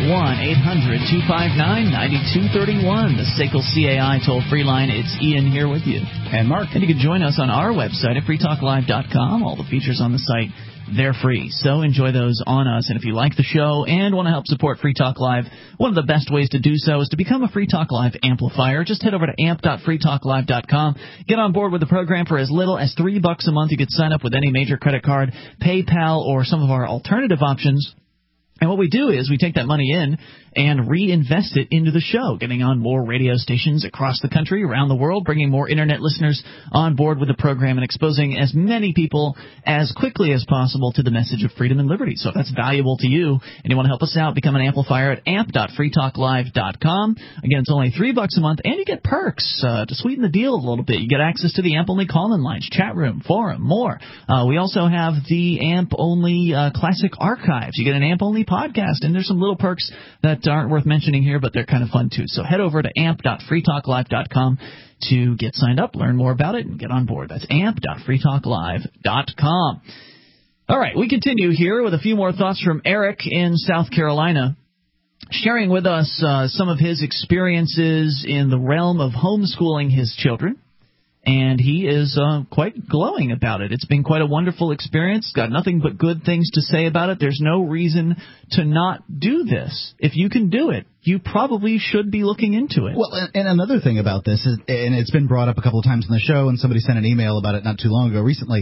1-800-259-9231. The SACL CAI toll-free line. It's Ian here with you. And Mark. And you can join us on our website at freetalklive.com. All the features on the site, they're free. So enjoy those on us. And if you like the show and want to help support Free Talk Live, one of the best ways to do so is to become a Free Talk Live amplifier. Just head over to amp.freetalklive.com. Get on board with the program for as little as $3 a month. You could sign up with any major credit card, PayPal, or some of our alternative options. And what we do is we take that money in and reinvest it into the show, getting on more radio stations across the country, around the world, bringing more Internet listeners on board with the program, and exposing as many people as quickly as possible to the message of freedom and liberty. So if that's valuable to you and you want to help us out, become an amplifier at amp.freetalklive.com. Again, it's only $3 a month, and you get perks to sweeten the deal a little bit. You get access to the AMP-only call-in lines, chat room, forum, more. We also have the AMP-only classic archives. You get an AMP-only podcast, and there's some little perks that aren't worth mentioning here, but they're kind of fun too. So head over to amp.freetalklive.com to get signed up, learn more about it, and get on board. That's amp.freetalklive.com. All right, we continue here with a few more thoughts from Eric in South Carolina, sharing with us some of his experiences in the realm of homeschooling his children. And he is quite glowing about it. It's been quite a wonderful experience. Got nothing but good things to say about it. There's no reason to not do this. If you can do it, you probably should be looking into it. Well, and another thing about this is, and it's been brought up a couple of times in the show, and somebody sent an email about it not too long ago recently.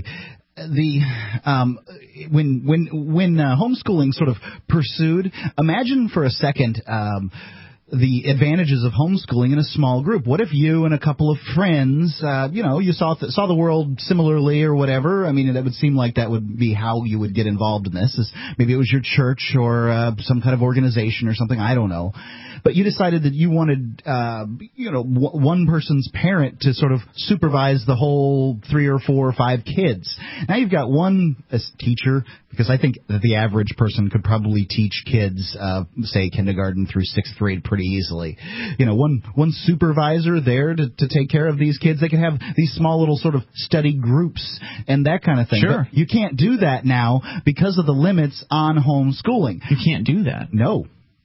When homeschooling sort of pursued, imagine for a second the advantages of homeschooling in a small group. What if you and a couple of friends, you saw the world similarly or whatever? I mean, it would seem like that would be how you would get involved in this. Maybe it was your church or some kind of organization or something. I don't know. But you decided that you wanted, one person's parent to sort of supervise the whole 3 or 4 or 5 kids. Now you've got one teacher, because I think that the average person could probably teach kids, say, kindergarten through 6th grade pretty easily. One supervisor there to take care of these kids. They could have these small little sort of study groups and that kind of thing. Sure. But you can't do that now because of the limits on homeschooling. You can't do that. No.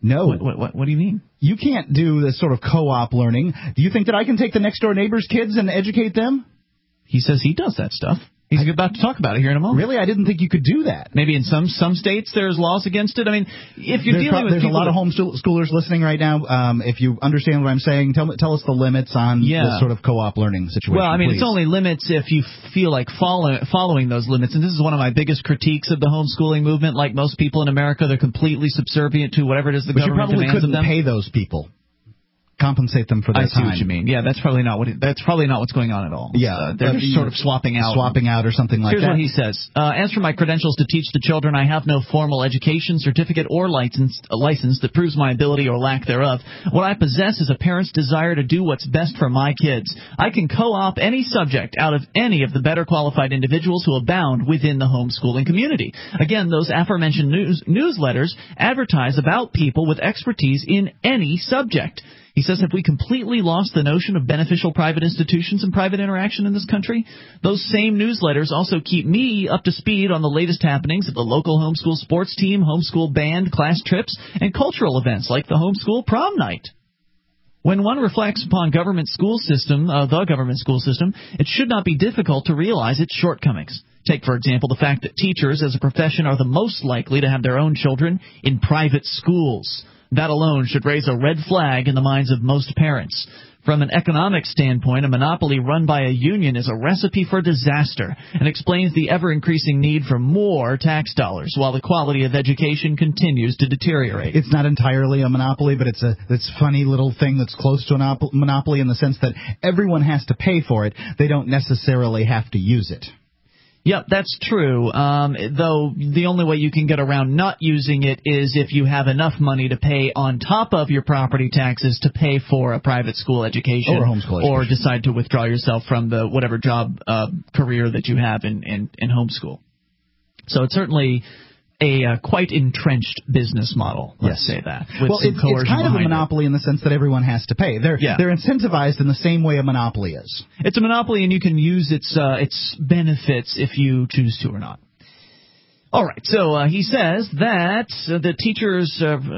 No. What do you mean? You can't do this sort of co-op learning. Do you think that I can take the next-door neighbor's kids and educate them? He says he does that stuff. He's about to talk about it here in a moment. Really? I didn't think you could do that. Maybe in some states there's laws against it. I mean, if you're dealing with there's a lot of homeschoolers listening right now. If you understand what I'm saying, tell us the limits on this sort of co-op learning situation. Well, I mean, please. It's only limits if you feel like following those limits. And this is one of my biggest critiques of the homeschooling movement. Like most people in America, they're completely subservient to whatever it is the government demands of them. You probably couldn't pay those people. Compensate them for their time. I see what you mean. Yeah, that's probably not what's going on at all. Yeah, they're just sort of swapping out or something like that. Here's what he says: as for my credentials to teach the children, I have no formal education, certificate, or license that proves my ability or lack thereof. What I possess is a parent's desire to do what's best for my kids. I can co-op any subject out of any of the better qualified individuals who abound within the homeschooling community. Again, those aforementioned newsletters advertise about people with expertise in any subject. He says, have we completely lost the notion of beneficial private institutions and private interaction in this country? Those same newsletters also keep me up to speed on the latest happenings at the local homeschool sports team, homeschool band, class trips, and cultural events like the homeschool prom night. When one reflects upon the government school system, it should not be difficult to realize its shortcomings. Take, for example, the fact that teachers as a profession are the most likely to have their own children in private schools. That alone should raise a red flag in the minds of most parents. From an economic standpoint, a monopoly run by a union is a recipe for disaster and explains the ever-increasing need for more tax dollars while the quality of education continues to deteriorate. It's not entirely a monopoly, but it's a funny little thing that's close to a monopoly in the sense that everyone has to pay for it. They don't necessarily have to use it. Yep, that's true, though the only way you can get around not using it is if you have enough money to pay on top of your property taxes to pay for a private school education. Or homeschool education. Or decide to withdraw yourself from the whatever job career that you have in homeschool. So it's certainly a quite entrenched business model, let's say that. Well, it's kind of a monopoly in the sense that everyone has to pay. They're incentivized in the same way a monopoly is. It's a monopoly, and you can use its benefits if you choose to or not. All right, so he says that the teachers,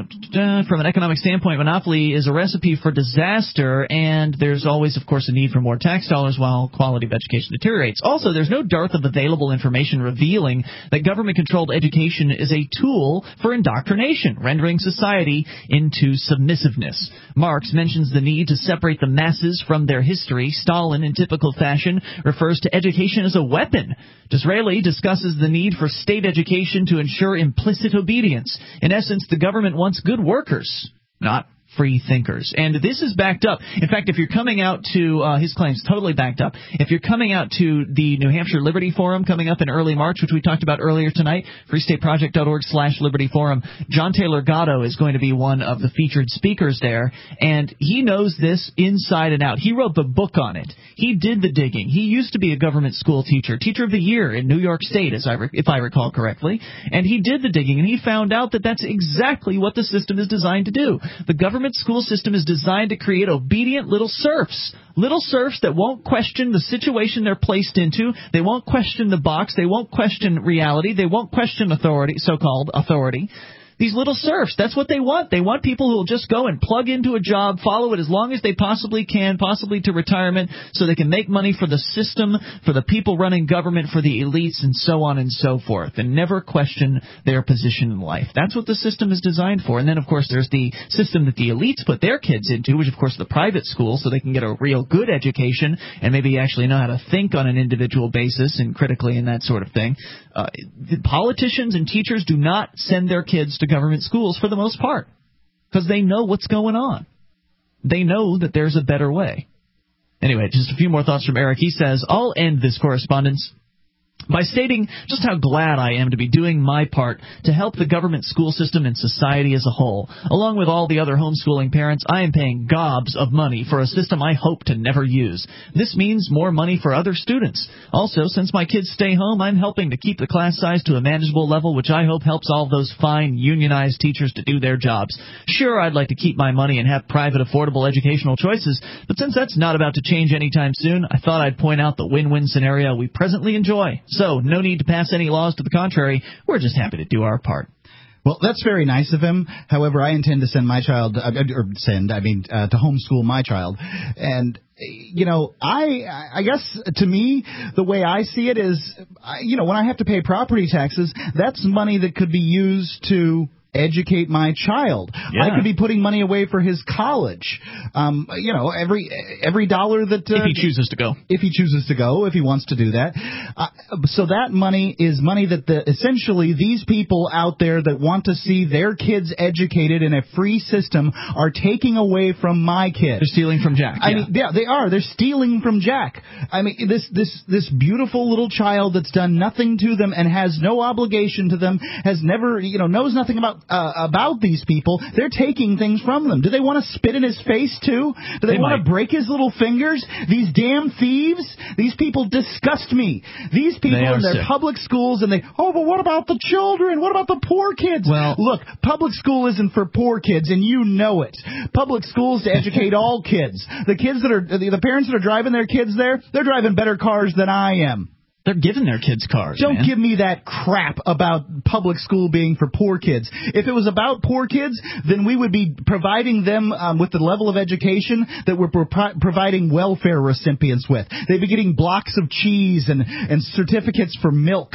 from an economic standpoint, monopoly is a recipe for disaster, and there's always, of course, a need for more tax dollars while quality of education deteriorates. Also, there's no dearth of available information revealing that government-controlled education is a tool for indoctrination, rendering society into submissiveness. Marx mentions the need to separate the masses from their history. Stalin, in typical fashion, refers to education as a weapon. Disraeli discusses the need for state education to ensure implicit obedience. In essence, the government wants good workers, not free thinkers. And this is backed up. In fact, if you're coming out to his claims, totally backed up. If you're coming out to the New Hampshire Liberty Forum coming up in early March, which we talked about earlier tonight, freestateproject.org/Liberty Forum, John Taylor Gatto is going to be one of the featured speakers there, and he knows this inside and out. He wrote the book on it. He did the digging. He used to be a government school teacher of the year in New York State, if I recall correctly, and he did the digging, and he found out that that's exactly what the system is designed to do. The government school system is designed to create obedient little serfs that won't question the situation they're placed into. They won't question the box. They won't question reality. They won't question authority, so-called authority. These little serfs, that's what they want. They want people who will just go and plug into a job, follow it as long as they possibly can, possibly to retirement, so they can make money for the system, for the people running government, for the elites, and so on and so forth, and never question their position in life. That's what the system is designed for. And then, of course, there's the system that the elites put their kids into, which, of course, the private school, so they can get a real good education and maybe actually know how to think on an individual basis and critically and that sort of thing. The politicians and teachers do not send their kids to government schools for the most part because they know what's going on. They know that there's a better way. Anyway, just a few more thoughts from Eric. He says, I'll end this correspondence by stating just how glad I am to be doing my part to help the government school system and society as a whole. Along with all the other homeschooling parents, I am paying gobs of money for a system I hope to never use. This means more money for other students. Also, since my kids stay home, I'm helping to keep the class size to a manageable level, which I hope helps all those fine unionized teachers to do their jobs. Sure, I'd like to keep my money and have private, affordable educational choices, but since that's not about to change anytime soon, I thought I'd point out the win-win scenario we presently enjoy. So, no need to pass any laws to the contrary. We're just happy to do our part. Well, that's very nice of him. However, I intend to send my child, to homeschool my child. And, I guess to me, the way I see it is, when I have to pay property taxes, that's money that could be used to educate my child. Yeah. I could be putting money away for his college. Every dollar that if he chooses to go, if he wants to do that. So that money is money that essentially these people out there that want to see their kids educated in a free system are taking away from my kid. They're stealing from Jack. They are. They're stealing from Jack. I mean, this beautiful little child that's done nothing to them and has no obligation to them, has never, knows nothing about these people. They're taking things from them. Do they want to spit in his face too? Do they want to break his little fingers? These damn thieves. These people disgust me. These people in their public schools, and but what about the children? What about the poor kids? Well, look, public school isn't for poor kids, and you know it. Public school is to educate all kids. The parents that are driving their kids there, they're driving better cars than I am. They're giving their kids cars. Don't give me that crap about public school being for poor kids. If it was about poor kids, then we would be providing them with the level of education that we're providing welfare recipients with. They'd be getting blocks of cheese and certificates for milk,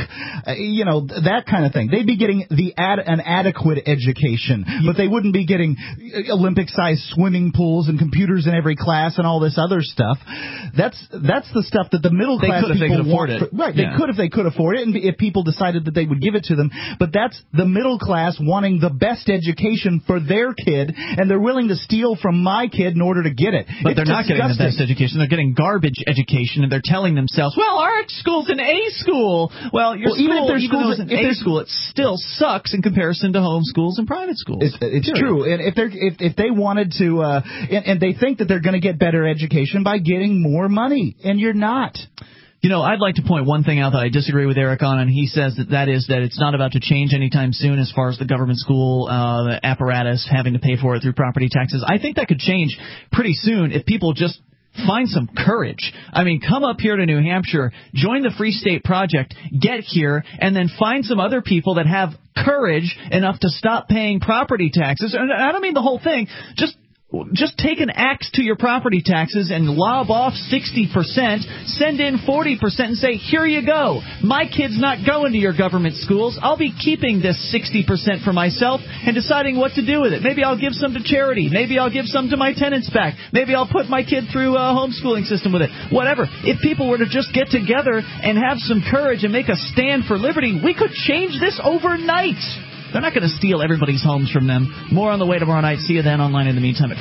that kind of thing. They'd be getting an adequate education, but they wouldn't be getting Olympic-sized swimming pools and computers in every class and all this other stuff. That's the stuff that the middle class people want. Right, they could if they could afford it, and if people decided that they would give it to them. But that's the middle class wanting the best education for their kid, and they're willing to steal from my kid in order to get it. But they're not getting the best education. They're getting garbage education, and they're telling themselves, well, our school's an A school. Well, your school, even though it's an A school, it still sucks in comparison to home schools and private schools. It's true. And if they wanted to, and they think that they're going to get better education by getting more money, and you're not. I'd like to point one thing out that I disagree with Eric on, and he says that it's not about to change anytime soon as far as the government school apparatus having to pay for it through property taxes. I think that could change pretty soon if people just find some courage. I mean, come up here to New Hampshire, join the Free State Project, get here, and then find some other people that have courage enough to stop paying property taxes. And I don't mean the whole thing, just take an axe to your property taxes and lob off 60%, send in 40% and say, here you go. My kid's not going to your government schools. I'll be keeping this 60% for myself and deciding what to do with it. Maybe I'll give some to charity. Maybe I'll give some to my tenants back. Maybe I'll put my kid through a homeschooling system with it. Whatever. If people were to just get together and have some courage and make a stand for liberty, we could change this overnight. They're not going to steal everybody's homes from them. More on the way tomorrow night. See you then online in the meantime at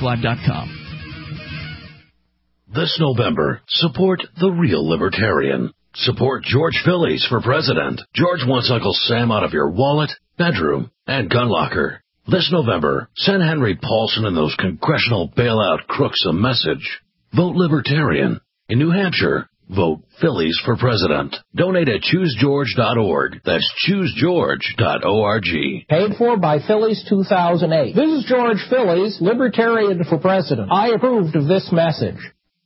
freetalklive.com. This November, support the real libertarian. Support George Phillies for president. George wants Uncle Sam out of your wallet, bedroom, and gun locker. This November, send Henry Paulson and those congressional bailout crooks a message. Vote libertarian. In New Hampshire, vote Phillies for president. Donate at ChooseGeorge.org. That's ChooseGeorge.org. Paid for by Phillies 2008. This is George Phillies, Libertarian for President. I approved of this message.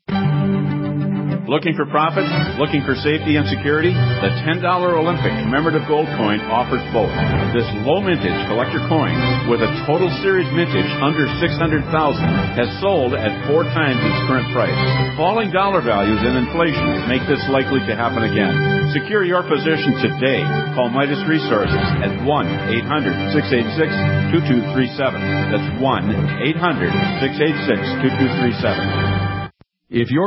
Looking for profits? Looking for safety and security? The $10 Olympic commemorative gold coin offers both. This low mintage collector coin with a total series mintage under $600,000 has sold at 4 times its current price. Falling dollar values and inflation make this likely to happen again. Secure your position today. Call Midas Resources at 1-800-686-2237. That's 1-800-686-2237. If you're